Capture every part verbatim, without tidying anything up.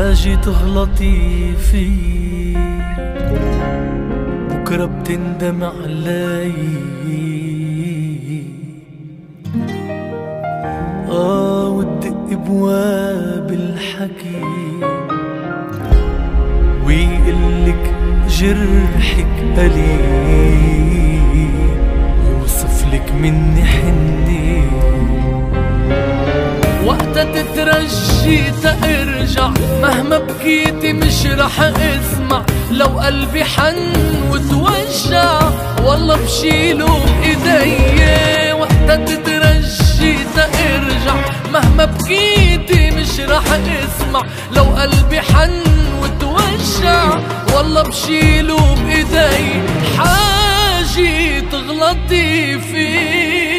حاجة تغلطي فيه بكرة بتندم علي. آه وتدق بواب الحكي ويقلك جرحك قليل، يوصفلك مني حني وقتها تترجي ترجع. مهما بكيتي مش رح اسمع، لو قلبي حن وتوجع والله بشيله بايدي. وقتها تترجي ترجع، مهما بكيتي مش رح اسمع، لو قلبي حن وتوجع والله بشيله بايدي. حاجة تغلطي فيه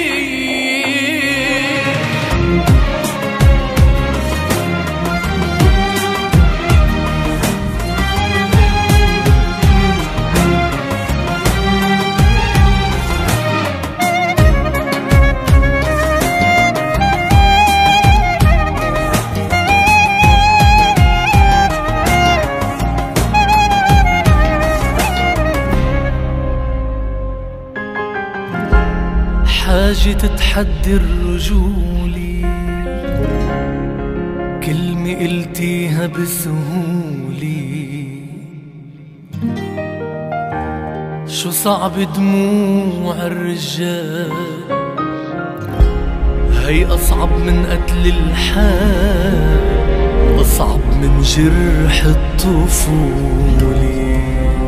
حاجة تتحدي الرجولي، كلمة قلتيها بسهولة. شو صعب دموع الرجال، هي أصعب من قتل الحال، أصعب من جرح الطفولة.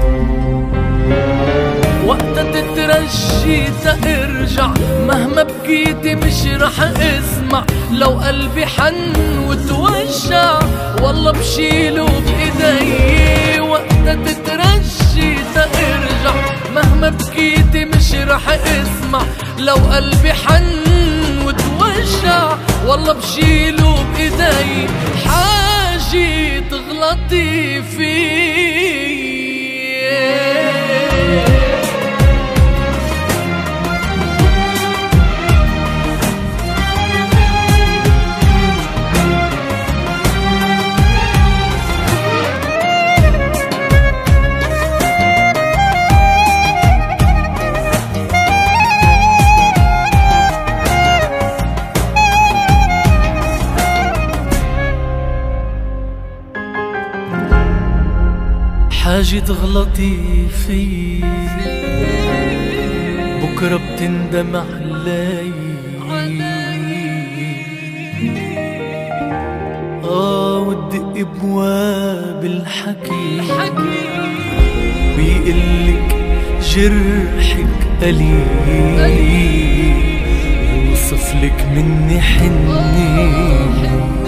وقتها تترجي ترجع، مهما بكيتي مش رح اسمع، لو قلبي حن وتوجع والله بشيله بايدي. وقتها تترجي ترجع، مهما بكيتي مش رح اسمع، لو قلبي حن وتوجع والله بشيله بايدي. حاجة تغلطي فيه حاجة تغلطي فيه بكرة بتندم علي. آه وتدق بواب الحكي ويقلك جرحك قليل، يوصفلك مني حني